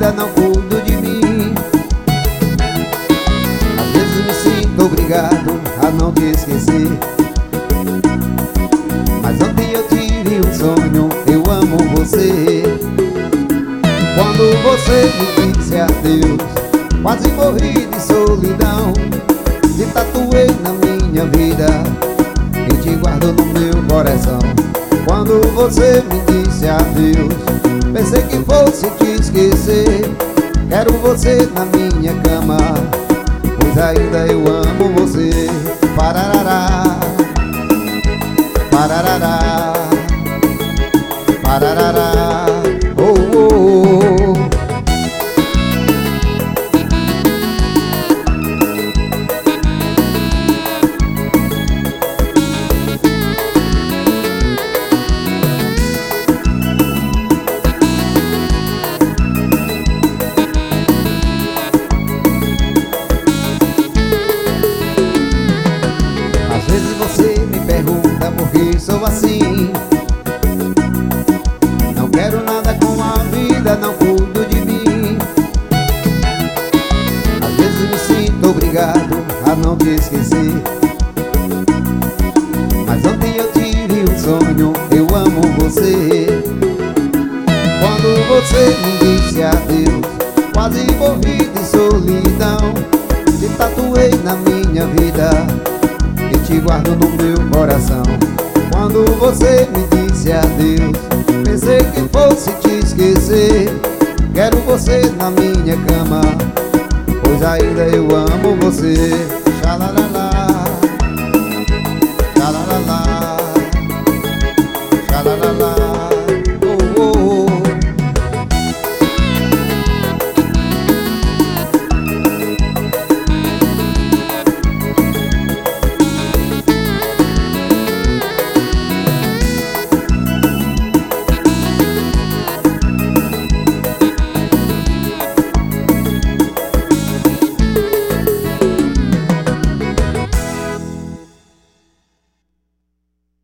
vida, não cuido de mim. Às vezes me sinto obrigado a não te esquecer, mas ontem eu tive um sonho, eu amo você. Quando você me disse adeus, quase morri de solidão. Te tatuei na minha vida e te guardo no meu coração. Quando você me disse adeus, pensei que fosse te esquecer. Quero você na minha cama, pois ainda eu amo você. Pararará, pararará, pararará, oh, oh, oh. Às vezes você me pergunta por que sou assim. Não quero nada com a vida, não cuido de mim. Às vezes me sinto obrigado a não te esquecer, mas ontem eu tive um sonho, eu amo você. Quando você me disse adeus, quase morri de solidão. Te tatuei na minha vida e te guardo no meu coração. Quando você me disse adeus, pensei que fosse te esquecer. Quero você na minha cama, pois ainda eu amo você.